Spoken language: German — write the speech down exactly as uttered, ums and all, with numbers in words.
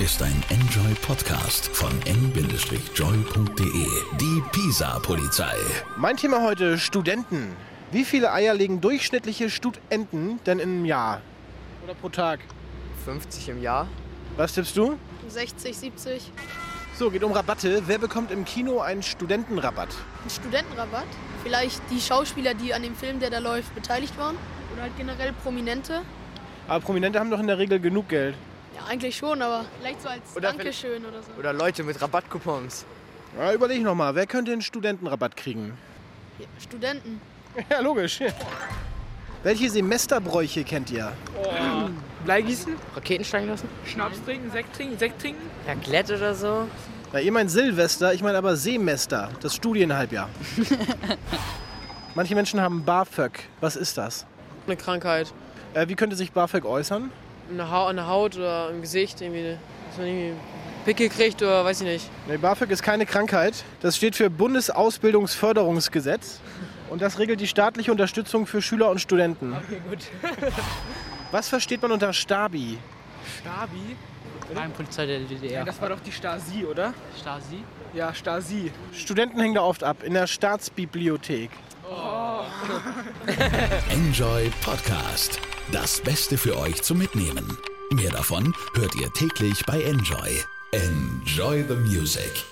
ist ein Enjoy-Podcast von n joy punkt de. Die Pisa-Polizei. Mein Thema heute: Studenten. Wie viele Eier legen durchschnittliche Studenten denn im Jahr? Oder pro Tag? fünfzig im Jahr. Was tippst du? sechzig, siebzig. So, geht um Rabatte. Wer bekommt im Kino einen Studentenrabatt? Ein Studentenrabatt? Vielleicht die Schauspieler, die an dem Film, der da läuft, beteiligt waren? Oder halt generell Prominente? Aber Prominente haben doch in der Regel genug Geld. Ja, eigentlich schon, aber vielleicht so als Oder Dankeschön oder so. Oder Leute mit Rabattcoupons. Ja, überleg noch mal, wer könnte einen Studentenrabatt kriegen? Ja, Studenten. Ja, logisch. Welche Semesterbräuche kennt ihr? Oh. Bleigießen, Raketen steigen lassen? Schnaps trinken, Sekt trinken, Sekt trinken. Raclette oder so? Na, ihr meint Silvester, ich meine aber Semester, das Studienhalbjahr. Manche Menschen haben BAföG. Was ist das? Eine Krankheit. Äh, wie könnte sich BAföG äußern? Eine ha- an der Haut oder im Gesicht, irgendwie, dass man irgendwie Pickel kriegt oder weiß ich nicht. Nee, BAföG ist keine Krankheit. Das steht für Bundesausbildungsförderungsgesetz. Und das regelt die staatliche Unterstützung für Schüler und Studenten. Okay, gut. Was versteht man unter Stabi? Stabi? Geheimpolizei der D D R. Ja, das war doch die Stasi, oder? Stasi? Ja, Stasi. Studenten hängen da oft ab, in der Staatsbibliothek. Oh. Enjoy Podcast. Das Beste für euch zum Mitnehmen. Mehr davon hört ihr täglich bei Enjoy. Enjoy the music.